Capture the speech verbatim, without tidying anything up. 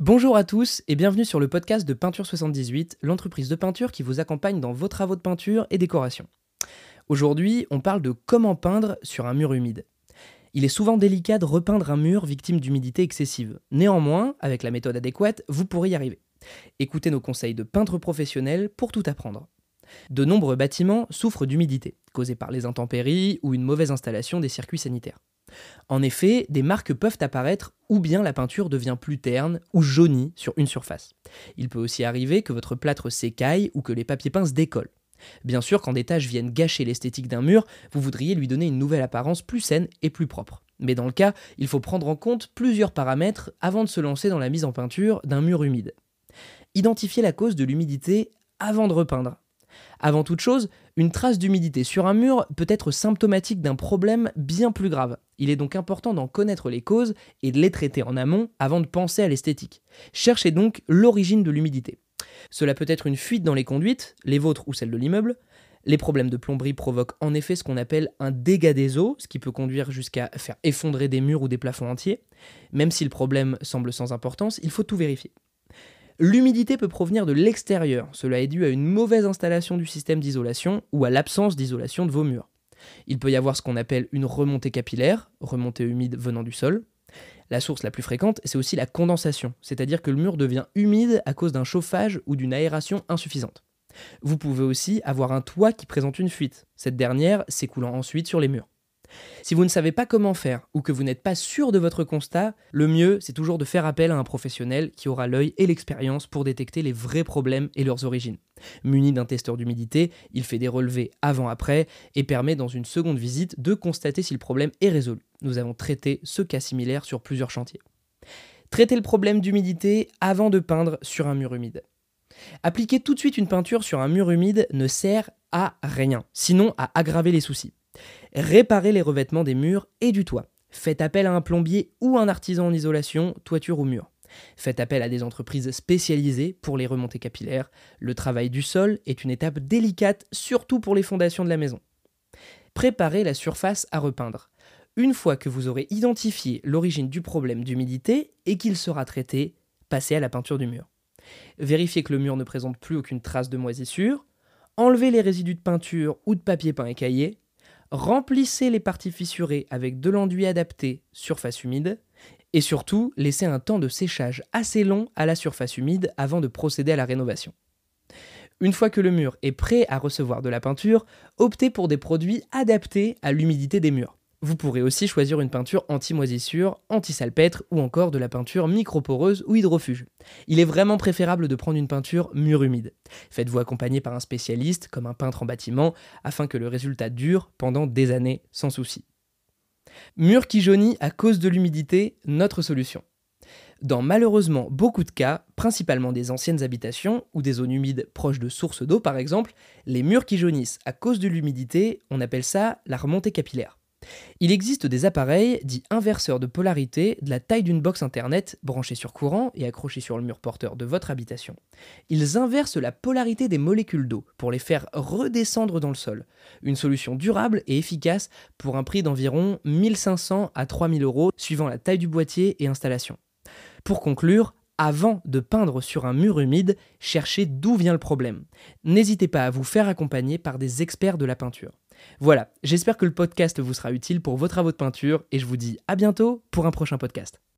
Bonjour à tous et bienvenue sur le podcast de Peinture soixante-dix-huit, l'entreprise de peinture qui vous accompagne dans vos travaux de peinture et décoration. Aujourd'hui, on parle de comment peindre sur un mur humide. Il est souvent délicat de repeindre un mur victime d'humidité excessive. Néanmoins, avec la méthode adéquate, vous pourrez y arriver. Écoutez nos conseils de peintre professionnel pour tout apprendre. De nombreux bâtiments souffrent d'humidité, causée par les intempéries ou une mauvaise installation des circuits sanitaires. En effet, des marques peuvent apparaître ou bien la peinture devient plus terne ou jaunie sur une surface. Il peut aussi arriver que votre plâtre s'écaille ou que les papiers peints se décollent. Bien sûr, quand des taches viennent gâcher l'esthétique d'un mur, vous voudriez lui donner une nouvelle apparence plus saine et plus propre. Mais dans le cas, il faut prendre en compte plusieurs paramètres avant de se lancer dans la mise en peinture d'un mur humide. Identifiez la cause de l'humidité avant de repeindre. Avant toute chose, une trace d'humidité sur un mur peut être symptomatique d'un problème bien plus grave. Il est donc important d'en connaître les causes et de les traiter en amont avant de penser à l'esthétique. Cherchez donc l'origine de l'humidité. Cela peut être une fuite dans les conduites, les vôtres ou celles de l'immeuble. Les problèmes de plomberie provoquent en effet ce qu'on appelle un dégât des eaux, ce qui peut conduire jusqu'à faire effondrer des murs ou des plafonds entiers. Même si le problème semble sans importance, il faut tout vérifier. L'humidité peut provenir de l'extérieur, cela est dû à une mauvaise installation du système d'isolation ou à l'absence d'isolation de vos murs. Il peut y avoir ce qu'on appelle une remontée capillaire, remontée humide venant du sol. La source la plus fréquente, c'est aussi la condensation, c'est-à-dire que le mur devient humide à cause d'un chauffage ou d'une aération insuffisante. Vous pouvez aussi avoir un toit qui présente une fuite, cette dernière s'écoulant ensuite sur les murs. Si vous ne savez pas comment faire ou que vous n'êtes pas sûr de votre constat, le mieux c'est toujours de faire appel à un professionnel qui aura l'œil et l'expérience pour détecter les vrais problèmes et leurs origines. Muni d'un testeur d'humidité, il fait des relevés avant-après et permet dans une seconde visite de constater si le problème est résolu. Nous avons traité ce cas similaire sur plusieurs chantiers. Traitez le problème d'humidité avant de peindre sur un mur humide. Appliquer tout de suite une peinture sur un mur humide ne sert à rien, sinon à aggraver les soucis. Réparez les revêtements des murs et du toit. Faites appel à un plombier ou un artisan en isolation, toiture ou mur. Faites appel à des entreprises spécialisées pour les remontées capillaires. Le travail du sol est une étape délicate, surtout pour les fondations de la maison. Préparez la surface à repeindre. Une fois que vous aurez identifié l'origine du problème d'humidité et qu'il sera traité, passez à la peinture du mur. Vérifiez que le mur ne présente plus aucune trace de moisissure. Enlevez les résidus de peinture ou de papier peint écaillé. Remplissez les parties fissurées avec de l'enduit adapté surface humide et surtout laissez un temps de séchage assez long à la surface humide avant de procéder à la rénovation. Une fois que le mur est prêt à recevoir de la peinture, optez pour des produits adaptés à l'humidité des murs. Vous pourrez aussi choisir une peinture anti-moisissure, anti-salpêtre ou encore de la peinture microporeuse ou hydrofuge. Il est vraiment préférable de prendre une peinture mur humide. Faites-vous accompagner par un spécialiste, comme un peintre en bâtiment, afin que le résultat dure pendant des années sans souci. Mur qui jaunit à cause de l'humidité, notre solution. Dans malheureusement beaucoup de cas, principalement des anciennes habitations ou des zones humides proches de sources d'eau par exemple, les murs qui jaunissent à cause de l'humidité, on appelle ça la remontée capillaire. Il existe des appareils dits inverseurs de polarité de la taille d'une box internet branchée sur courant et accrochés sur le mur porteur de votre habitation. Ils inversent la polarité des molécules d'eau pour les faire redescendre dans le sol. Une solution durable et efficace pour un prix d'environ mille cinq cents à trois mille euros suivant la taille du boîtier et installation. Pour conclure, avant de peindre sur un mur humide, cherchez d'où vient le problème. N'hésitez pas à vous faire accompagner par des experts de la peinture. Voilà, j'espère que le podcast vous sera utile pour vos travaux de peinture et je vous dis à bientôt pour un prochain podcast.